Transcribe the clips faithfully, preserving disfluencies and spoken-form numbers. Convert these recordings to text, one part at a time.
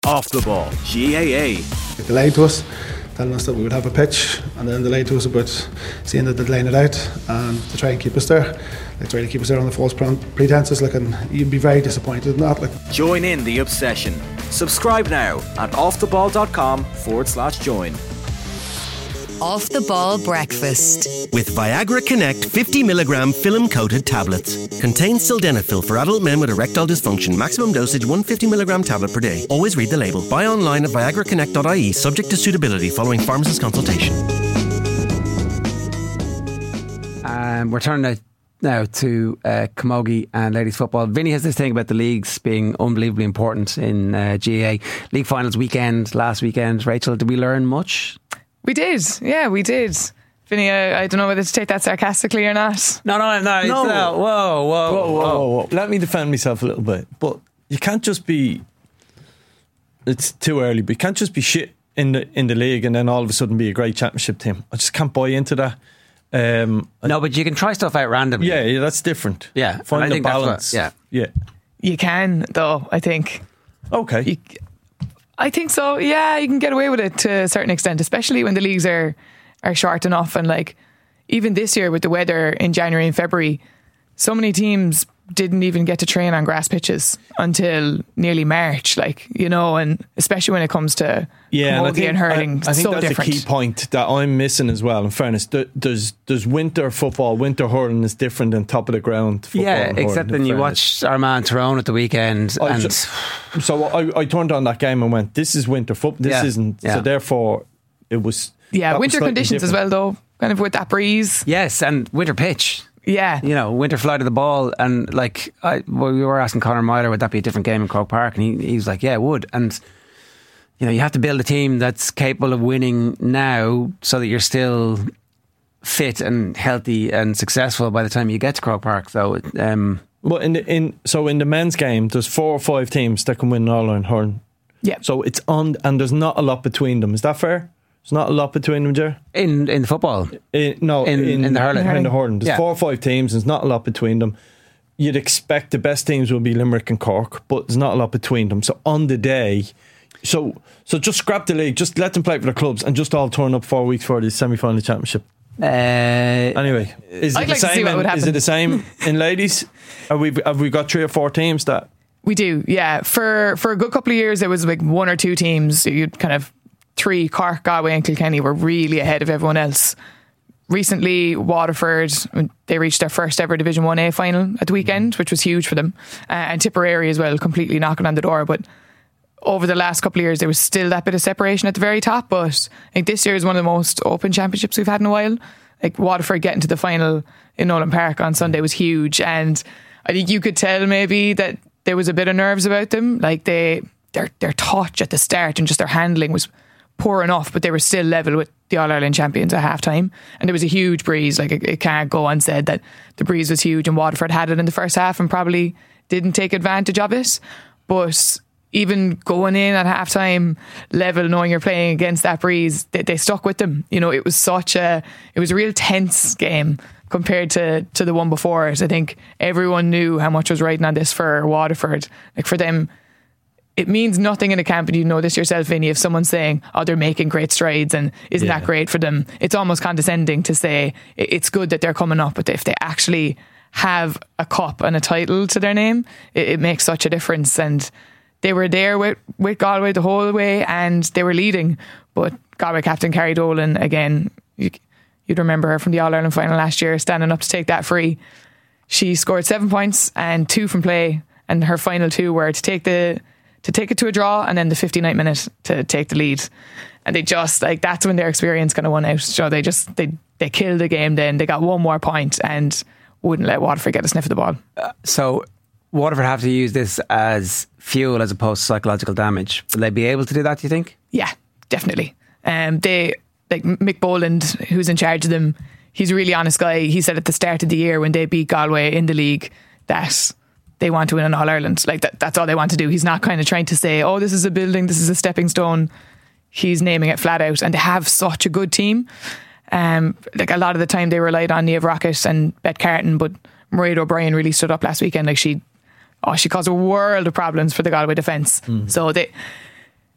Off the Ball, G A A. They lied to us, telling us that we would have a pitch, and then they lied to us about saying that they'd line it out and to try and keep us there. They try to keep us there on the false pretenses, like, and you'd be very disappointed in that. Like. Join in the obsession. Subscribe now at offtheball.com forward slash join. Off the Ball Breakfast with Viagra Connect fifty milligram film coated tablets. Contains sildenafil for adult men with erectile dysfunction. Maximum dosage one hundred fifty milligram tablet per day. Always read the label. Buy online at viagra connect dot I E subject to suitability following pharmacist consultation. Um, we're turning now, now to uh, Camogie and ladies football. Vinny has this thing about the leagues being unbelievably important in uh, G A A. League finals weekend, last weekend. Rachel, did we learn much? We did, yeah, we did. Vinny, I, I don't know whether to take that sarcastically or not. No, no, no. No. no. Whoa, whoa, Whoa, whoa, whoa. whoa. Let me defend myself a little bit. But you can't just be. It's too early, but you can't just be shit in the in the league and then all of a sudden be a great championship team. I just can't buy into that. Um, no, but you can try stuff out randomly. Yeah, yeah, that's different. Yeah, find I the think balance. That's what, yeah, yeah. You can, though. I think. Okay. You, I think so. Yeah, you can get away with it to a certain extent, especially when the leagues are are short enough. And like even this year with the weather in January and February, so many teams didn't even get to train on grass pitches until nearly March. Like, you know, and especially when it comes to yeah, camogie and, I think, and hurling, I, I think so that's different. the key point that I'm missing as well. In fairness, there's there's winter football, winter hurling is different than top of the ground football. Yeah, except when you watch Armagh Tyrone at the weekend, I and just, so I, I turned on that game and went, "This is winter football. This yeah, isn't." yeah. So therefore, it was yeah, winter conditions different. as well, though, kind of with that breeze. Yes, and winter pitch. Yeah, you know, winter flight of the ball, and like I, well, we were asking Conor Myler, would that be a different game in Croke Park? And he, he was like, yeah, it would. And you know, you have to build a team that's capable of winning now, so that you're still fit and healthy and successful by the time you get to Croke Park. So, um, well, in the, in so in the men's game, there's four or five teams that can win All Ireland hurling. Yeah. So it's on, and there's not a lot between them. Is that fair? There's not a lot between them, Jer? In in the football? In, no, in, in, in the hurling. In the hurling. There's yeah. four or five teams, and there's not a lot between them. You'd expect the best teams will be Limerick and Cork, but there's not a lot between them. So on the day, so so just scrap the league, just let them play for their clubs, and just all turn up four weeks for the semi-final championship. Uh, anyway, is it I'd the like to see same? what would In, happen. is it the same in ladies? Are we have we got three or four teams that? We do, yeah. For for a good couple of years, there was like one or two teams. You'd kind of three, Cork, Galway and Kilkenny were really ahead of everyone else. Recently, Waterford, they reached their first ever Division one A final at the weekend, which was huge for them. Uh, and Tipperary as well, completely knocking on the door. But over the last couple of years, there was still that bit of separation at the very top. But I think this year is one of the most open championships we've had in a while. Like Waterford getting to the final in Nolan Park on Sunday was huge. And I think you could tell maybe that there was a bit of nerves about them. Like they, their, their touch at the start and just their handling was poor enough, but they were still level with the All-Ireland champions at half time. And there was a huge breeze. Like it, it can't go unsaid that the breeze was huge, and Waterford had it in the first half and probably didn't take advantage of it. But even going in at half time level, knowing you're playing against that breeze, they, they stuck with them. You know, it was such a it was a real tense game compared to to the one before it. I think everyone knew how much was riding on this for Waterford. Like for them, it means nothing in a camp, and you know this yourself, Vinny, if someone's saying, oh, they're making great strides and isn't yeah. that great for them, it's almost condescending to say it's good that they're coming up, but if they actually have a cup and a title to their name, it, it makes such a difference. And they were there with, with Galway the whole way, and they were leading, but Galway captain Carrie Dolan, again, you, you'd remember her from the All-Ireland final last year, standing up to take that free. She scored seven points and two from play, and her final two were to take the to take it to a draw, and then the fifty-ninth minute to take the lead. And they just, like, that's when their experience kind of won out. So they just, they, they killed the game then. They got one more point and wouldn't let Waterford get a sniff of the ball. Uh, so Waterford have to use this as fuel as opposed to psychological damage. Will they be able to do that, do you think? Yeah, definitely. Um, they, like Mick Boland, who's in charge of them, he's a really honest guy. He said at the start of the year when they beat Galway in the league that they want to win an All-Ireland. Like that, that's all they want to do. He's not kind of trying to say, oh, this is a building, this is a stepping stone. He's naming it flat out, and they have such a good team. Um, like a lot of the time they relied on Niamh Rockett and Beth Carton, but Mairead O'Brien really stood up last weekend. Like she, oh, she caused a world of problems for the Galway defence. Mm. So they,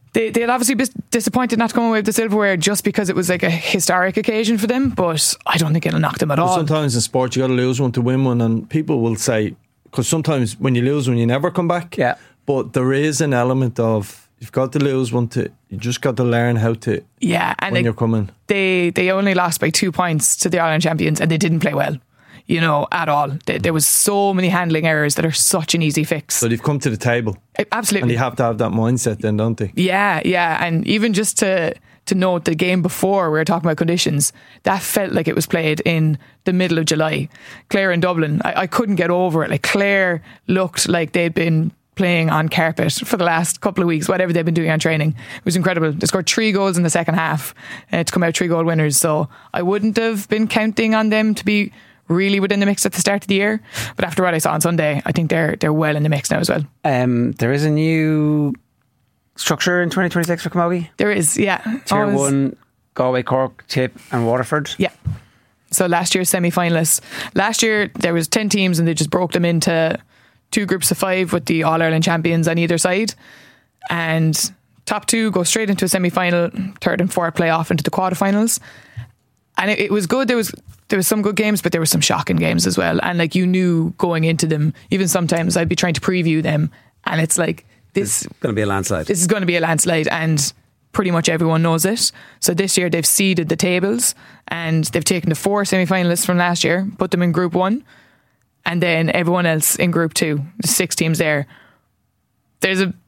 They, they'll obviously be disappointed not to come away with the silverware just because it was like a historic occasion for them, but I don't think it'll knock them at all. Sometimes in sport you got to lose one to win one, and people will say, because sometimes when you lose one you never come back. Yeah. But there is an element of you've got to lose one to you just got to learn how to. Yeah, and when they, you're coming, they they only lost by two points to the Ireland champions, and they didn't play well. You know, at all. There was so many handling errors that are such an easy fix. So they've come to the table. Absolutely. And you have to have that mindset then, don't they? Yeah, yeah. And even just to to note the game before, we were talking about conditions, that felt like it was played in the middle of July. Clare in Dublin, I, I couldn't get over it. Like Clare looked like they'd been playing on carpet for the last couple of weeks, whatever they've been doing on training. It was incredible. They scored three goals in the second half uh, to come out three goal winners. So I wouldn't have been counting on them to be really within the mix at the start of the year, but after what I saw on Sunday, I think they're they're well in the mix now as well. Um, there is a new structure in twenty twenty-six for Camogie. There is, yeah. Tier Always. one, Galway, Cork, Tip, and Waterford. Yeah. So last year's semi-finalists. Last year there was ten teams, and they just broke them into two groups of five with the All Ireland champions on either side, and top two go straight into a semi-final. Third and fourth play off into the quarterfinals. And it, it was good. There was there was some good games, but there were some shocking games as well. And like you knew going into them, even sometimes I'd be trying to preview them, and it's like this It's going to be a landslide. This is going to be a landslide, and pretty much everyone knows it. So this year they've seeded the tables, and they've taken the four semi-finalists from last year, put them in Group One, and then everyone else in Group Two. There's six teams there. There's a.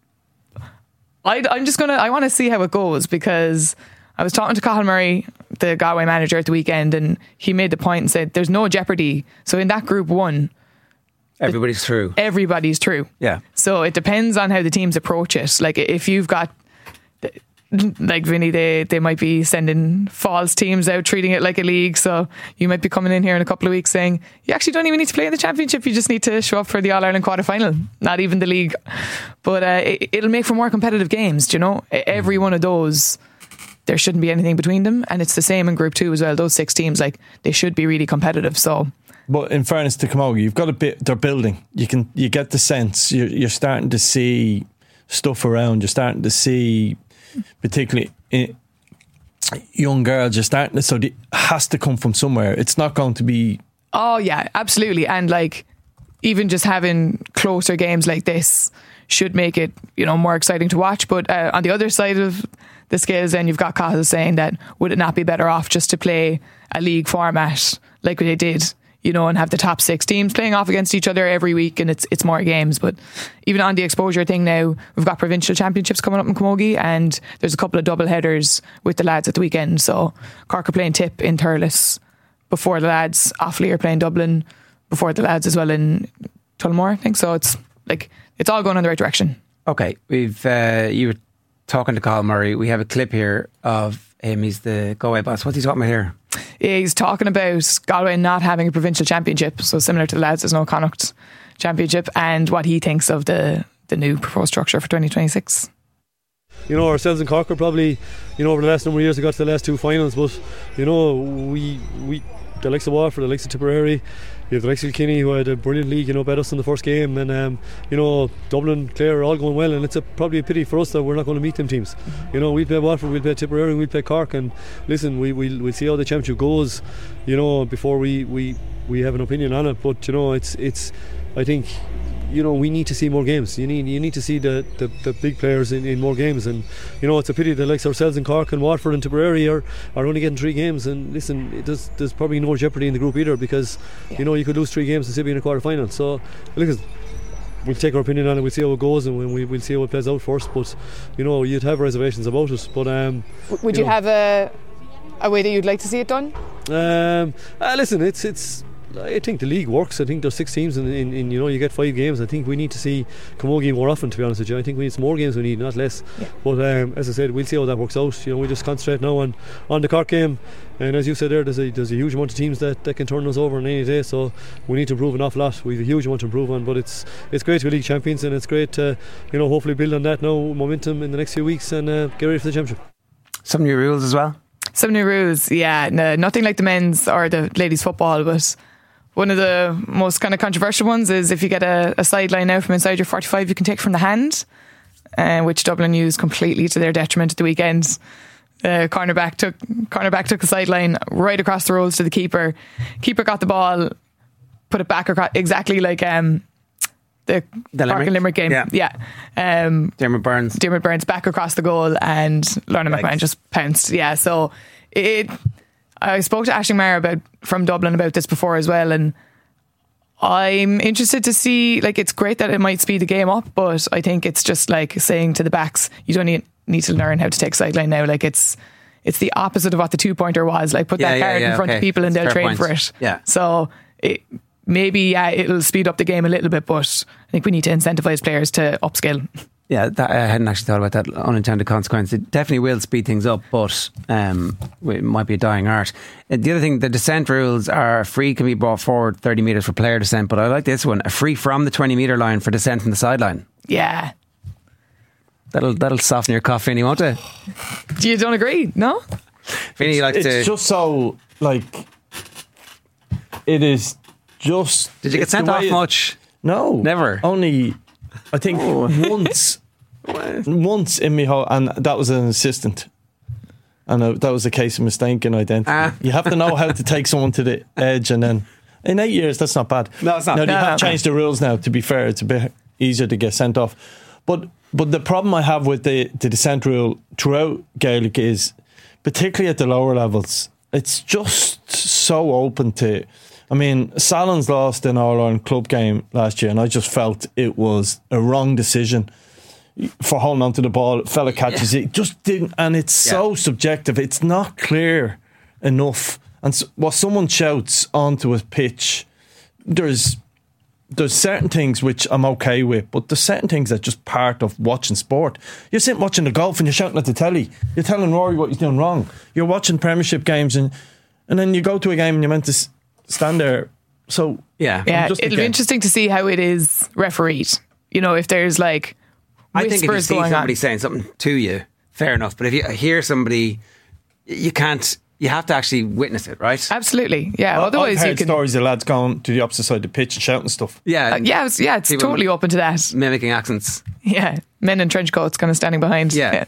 I, I'm just gonna. I want to see how it goes, because I was talking to Cathal Murray, the Galway manager, at the weekend, and he made the point and said there's no jeopardy. So in that Group One, everybody's through. Everybody's through. Yeah. So it depends on how the teams approach it. Like if you've got, like Vinny, they they might be sending false teams out, treating it like a league. So you might be coming in here in a couple of weeks saying you actually don't even need to play in the championship. You just need to show up for the All Ireland quarter final, not even the league. But uh, it, it'll make for more competitive games. Do you know, every one of those, there shouldn't be anything between them, and it's the same in Group Two as well. Those six teams, like they should be really competitive. So. But in fairness to Camogie, you've got a bit. They're building. You can you get the sense. You're, you're starting to see stuff around. You're starting to see, particularly in young girls. You're starting to. So it has to come from somewhere. It's not going to be. Oh yeah, absolutely. And like even just having closer games like this should make it, you know, more exciting to watch. But uh, on the other side of the scales, then you've got Cathal saying that would it not be better off just to play a league format like they did? You know, and have the top six teams playing off against each other every week, and it's it's more games. But even on the exposure thing now, we've got provincial championships coming up in Camogie, and there's a couple of double headers with the lads at the weekend. So Cork are playing Tip in Thurles before the lads. Offaly are playing Dublin before the lads as well in Tullamore, I think. So it's like it's all going in the right direction. Okay, we've uh, you were talking to Cathal Murray. We have a clip here of him. He's the Galway boss. What's he talking about here? He's talking about Galway not having a provincial championship, so similar to the lads, there's no Connacht championship, and what he thinks of the, the new proposed structure for twenty twenty-six. You know, ourselves in Cork are probably, you know, over the last number of years we got to the last two finals, but you know, we we the likes of Waterford, the likes of Tipperary, you have the likes of Kilkenny, who had a brilliant league, you know, bet us in the first game, and um, you know, Dublin, Clare are all going well, and it's a, probably a pity for us that we're not going to meet them teams. You know, we'll play Waterford, we'll play Tipperary, and we'll play Cork, and listen, we, we'll, we'll see how the championship goes, you know, before we, we, we have an opinion on it. But you know, it's it's I think, you know, we need to see more games. You need you need to see the, the, the big players in, in more games, and you know, it's a pity that like ourselves in Cork and Waterford and Tipperary are, are only getting three games. And listen, it does, there's probably no jeopardy in the group either, because yeah. you know, you could lose three games and still be in a quarter final. So look, we'll take our opinion on it. We'll see how it goes, and we, we'll see how it plays out first. But you know, you'd have reservations about it. But um, would you, you know, have a a way that you'd like to see it done? Um, uh, listen, it's it's. I think the league works. I think there's six teams, and in, in, in you know, you get five games. I think we need to see Camogie more often, to be honest with you. I think we need some more games. We need, not less. Yeah. But um, as I said, we'll see how that works out. You know, we just concentrate now on, on the Cork game, and as you said there, there's a there's a huge amount of teams that, that can turn us over on any day. So we need to improve an awful lot. We've a huge amount to improve on. But it's it's great to be league champions, and it's great to, you know, hopefully build on that now momentum in the next few weeks and uh, get ready for the championship. Some new rules as well. Some new rules, yeah. No, nothing like the men's or the ladies' football, but one of the most kind of controversial ones is if you get a, a sideline now from inside your forty-five, you can take from the hand. uh, which Dublin used completely to their detriment at the weekend. Uh, cornerback took cornerback took the sideline right across the rolls to the keeper. Keeper got the ball, put it back across, exactly like um, the, the Cork and Limerick game. Yeah, yeah. Um, Dermot Burns. Dermot Burns back across the goal, and Lorna Legs. McMahon just pounced. Yeah, so it. I spoke to Aisling Maher about from Dublin about this before as well, and I'm interested to see. Like, it's great that it might speed the game up, but I think it's just like saying to the backs, you don't need. need to learn how to take sideline now. Like, it's it's the opposite of what the two pointer was. Like, put Yeah, that yeah, card yeah, in front okay. of people and That's they'll a fair train point. for it. Yeah. So it, maybe yeah, it'll speed up the game a little bit, but I think we need to incentivise players to upskill. Yeah, that, I hadn't actually thought about that unintended consequence. It definitely will speed things up, but um, it might be a dying art. Uh, The other thing, the descent rules are a free can be brought forward thirty metres for player descent, but I like this one, a free from the twenty metre line for descent from the sideline. Yeah. That'll that'll soften your cough, Finny, won't it? You don't agree? No? Finny likes It's to... just so, like, it is just. Did you get it's the sent off way it- much? No, Never? Only, I think once, once in my whole, and that was an assistant, and uh, that was a case of mistaken identity. Ah. You have to know how to take someone to the edge, and then in eight years, that's not bad. No, it's not. Now they No. have changed the rules now. To be fair, it's a bit easier to get sent off, but but the problem I have with the the descent rule throughout Gaelic is, particularly at the lower levels, it's just so open to. I mean, Salons lost an All-Ireland club game last year, and I just felt it was a wrong decision for holding on to the ball. Fella catches it, just didn't, and it's so Yeah. subjective. It's not clear enough. And so, what someone shouts onto a pitch, there's there's certain things which I'm okay with, but there's certain things that are just part of watching sport. You're sitting watching the golf and you're shouting at the telly. You're telling Rory what he's doing wrong. You're watching Premiership games, and and then you go to a game and you're meant to s- stand there. So Yeah. Yeah, just it'll be again- interesting to see how it is refereed. You know, if there's like I think if you whispers see going somebody on. saying something to you, fair enough. But if you hear somebody, you can't. You have to actually witness it, right? Absolutely, yeah. I- Otherwise, I've you heard can. stories of lads going to the opposite side of the pitch and shouting stuff. Yeah, Uh, yeah, it's, yeah, it's People- totally open to that. mimicking accents. Yeah, men in trench coats kind of standing behind. Yeah.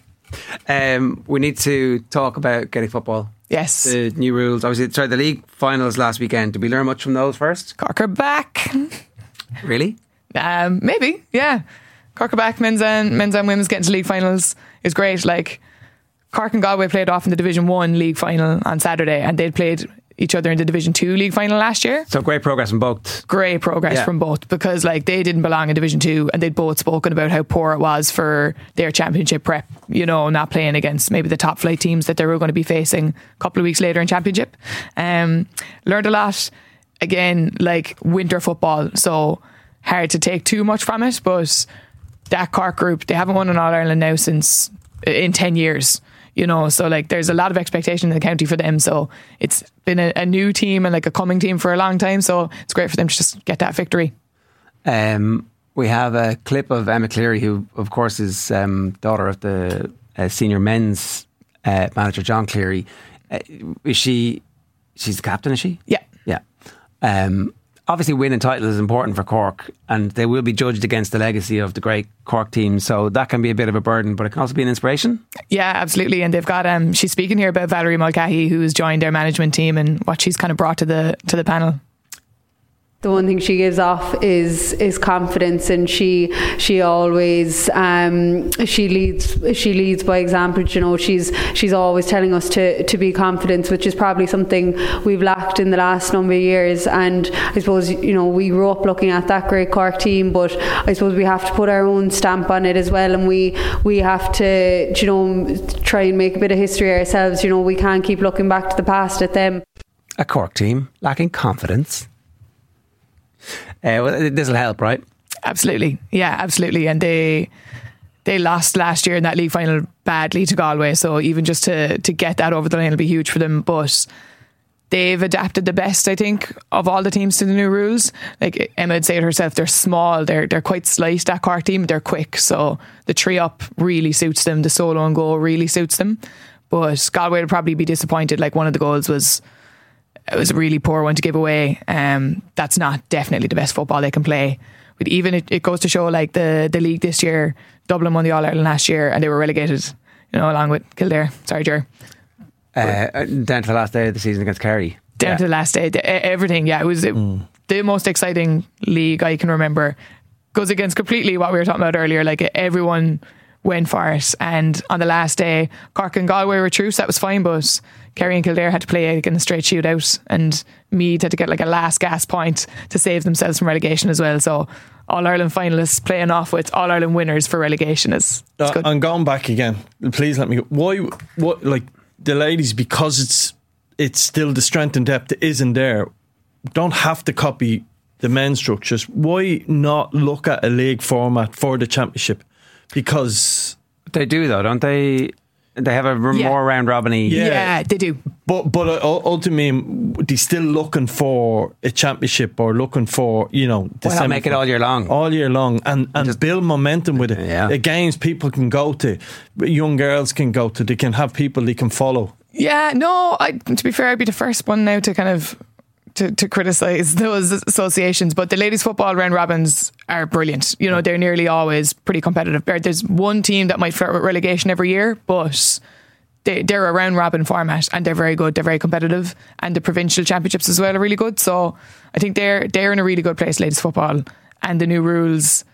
Um, we need to talk about Gaelic football. Yes. The new rules. Obviously, sorry, the league finals last weekend. Did we learn much from those first? Cork are back. Really? Um, maybe, yeah. Cork are back. Men's and men's and women's getting to league finals is great. Like Cork and Galway played off in the Division One league final on Saturday, and they'd played each other in the Division Two league final last year. So great progress from both. Great progress Yeah. from both, because like they didn't belong in Division Two, and they'd both spoken about how poor it was for their championship prep. You know, not playing against maybe the top flight teams that they were going to be facing a couple of weeks later in championship. Um, learned a lot. Again, like winter football, so hard to take too much from it. But that Cork group, they haven't won an All Ireland now since in ten years. You know, so like there's a lot of expectation in the county for them. So it's been a, a new team and like a coming team for a long time. So it's great for them to just get that victory. Um, we have a clip of Emma Cleary, who, of course, is um, daughter of the uh, senior men's uh, manager, John Cleary. Uh, is she? She's the captain, is she? Yeah. Yeah. Um, obviously, winning titles is important for Cork, and they will be judged against the legacy of the great Cork team. So that can be a bit of a burden, but it can also be an inspiration. Yeah, absolutely. And they've got um she's speaking here about Valerie Mulcahy, who's joined their management team, and what she's kind of brought to the to the panel. The one thing she gives off is is confidence, and she she always um, she leads she leads by example. You know, she's she's always telling us to to be confident, which is probably something we've lacked in the last number of years. And I suppose, you know, we grew up looking at that great Cork team, but I suppose we have to put our own stamp on it as well, and we we have to, you know, try and make a bit of history ourselves. You know, we can't keep looking back to the past at them. A Cork team lacking confidence. Uh, well, this will help, right? Absolutely. Yeah, absolutely. And they they lost last year in that league final badly to Galway. So even just to, to get that over the line will be huge for them. But they've adapted the best, I think, of all the teams to the new rules. Like Emma would say it herself, they're small, they're they're quite slight, that Cork team, they're quick. So the tree up really suits them. The solo and goal really suits them. But Galway would probably be disappointed. Like one of the goals was it was a really poor one to give away. Um, that's not definitely the best football they can play. But even it, it goes to show, like the the league this year, Dublin won the All Ireland last year and they were relegated, you know, along with Kildare. Sorry, Ger. Uh, down to the last day of the season against Kerry. Down yeah. to the last day, everything. Yeah, it was it, mm. the most exciting league I can remember. Goes against completely what we were talking about earlier. Like everyone went for it, and on the last day, Cork and Galway were true, so that was fine. But Kerry and Kildare had to play in a straight shootout, and Meath had to get like a last gas point to save themselves from relegation as well. So All Ireland finalists playing off with All Ireland winners for relegation is uh, good. I'm going back again. Please let me go. Why? What? Like the ladies, because it's it's still the strength and depth isn't there. Don't have to copy the men's structures. Why not look at a league format for the championship? Because they do, though, don't they? They have a Yeah. more round robin-y. yeah. yeah, they do. But but uh, ultimately, they're still looking for a championship or looking for, you know, the Why not make it all year long? all year long and, and Just- build momentum with it. Yeah. The games people can go to, young girls can go to, they can have people they can follow. Yeah, no, I, to be fair, I'd be the first one now to kind of to, to criticise those associations, but the ladies football round robins are brilliant. You know, they're nearly always pretty competitive. There- There's one team that might flirt with relegation every year, but they, they're a round robin format and they're very good. They're very competitive, and the provincial championships as well are really good. So I think they're they're in a really good place, ladies football. And the new rules,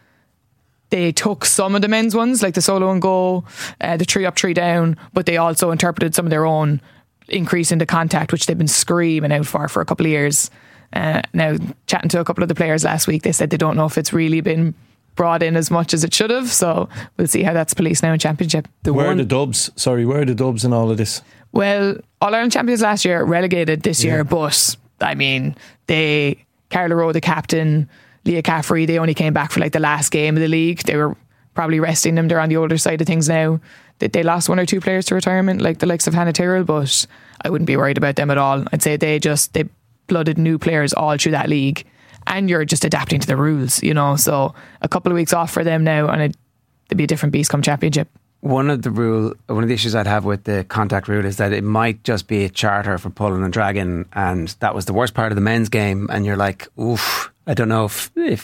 they took some of the men's ones, like the solo and go, uh, the three up, three down, but they also interpreted some of their own increase in the contact, which they've been screaming out for for a couple of years. Uh, now, chatting to a couple of the players last week, they said they don't know if it's really been brought in as much as it should have. So we'll see how that's policed now in Championship. The where one- are the Dubs? Sorry, where are the Dubs in all of this? Well, All Ireland champions last year, relegated this year, but I mean, they, Carla Rowe, the captain, Leah Caffrey, they only came back for like the last game of the league. They were probably resting them. They're on the older side of things now. They, they lost one or two players to retirement, like the likes of Hannah Tyrrell, but I wouldn't be worried about them at all. I'd say they just, they blooded new players all through that league, and you're just adapting to the rules, you know. So a couple of weeks off for them now, and it'd, it'd be a different beast come Championship. One of the rule, one of the issues I'd have with the contact rule is that it might just be a charter for pulling and dragging, and that was the worst part of the men's game. And you're like, oof, I don't know if, if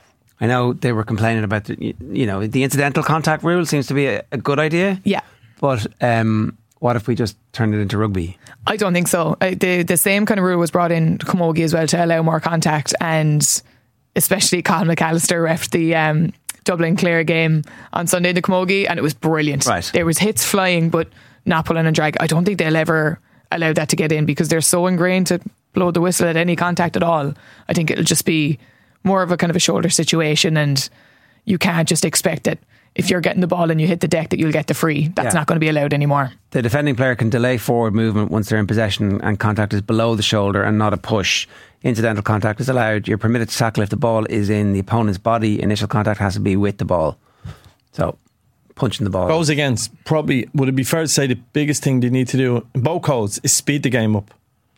I know they were complaining about the, you know, the incidental contact rule seems to be a, a good idea. Yeah, but um, what if we just turned it into rugby? I don't think so. Uh, the the same kind of rule was brought in to Camogie as well to allow more contact, and especially Colin McAllister ref the um, Dublin Clare game on Sunday in the Camogie, and it was brilliant. Right. There was hits flying, but not pulling and drag. I don't think they'll ever allow that to get in because they're so ingrained to blow the whistle at any contact at all. I think it'll just be more of a kind of a shoulder situation, and you can't just expect that if you're getting the ball and you hit the deck that you'll get the free. That's Yeah. not going to be allowed anymore. The defending player can delay forward movement once they're in possession and contact is below the shoulder and not a push. Incidental contact is allowed. You're permitted to tackle if the ball is in the opponent's body. Initial contact has to be with the ball. So, punching the ball. Goes against, probably, would it be fair to say the biggest thing they need to do in both codes is speed the game up?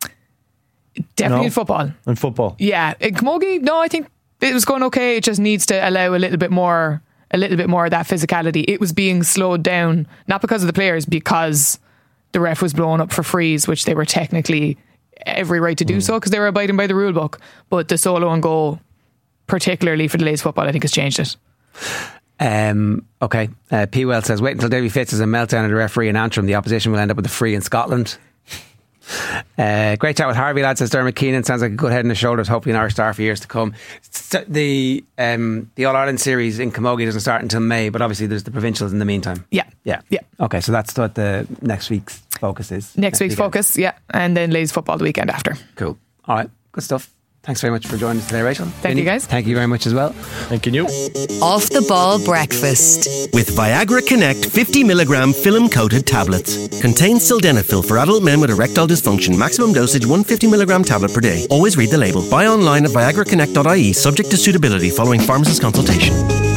Definitely No. in football. In football. Yeah, in Camogie, no, I think it was going okay. It just needs to allow a little bit more, a little bit more of that physicality. It was being slowed down, not because of the players, because the ref was blowing up for frees, which they were technically every right to do so because they were abiding by the rule book. But the solo and goal, particularly for the ladies football, I think has changed it. Um, okay. Uh, P. Well says, wait until Davy Fitz has a meltdown at a referee in Antrim. The opposition will end up with a free in Scotland. Uh, great chat with Harvey, lad, says Dermot Keenan. Sounds like a good head and the shoulders. Hopefully an Irish star for years to come. So the um, the All Ireland series in Camogie doesn't start until May, but obviously there's the provincials in the meantime. Yeah. Yeah. Yeah. Okay, so that's what the next week's focus is. Next week's weekend. focus, yeah. And then ladies football the weekend after. Cool. All right, good stuff. Thanks very much for joining us today, Rachel. Thank you, guys. Thank you very much as well. Thank you. Off the Ball Breakfast. With Viagra Connect fifty milligram film coated tablets. Contains sildenafil for adult men with erectile dysfunction. Maximum dosage one hundred fifty milligram tablet per day. Always read the label. Buy online at viagra connect dot I E subject to suitability following pharmacist consultation.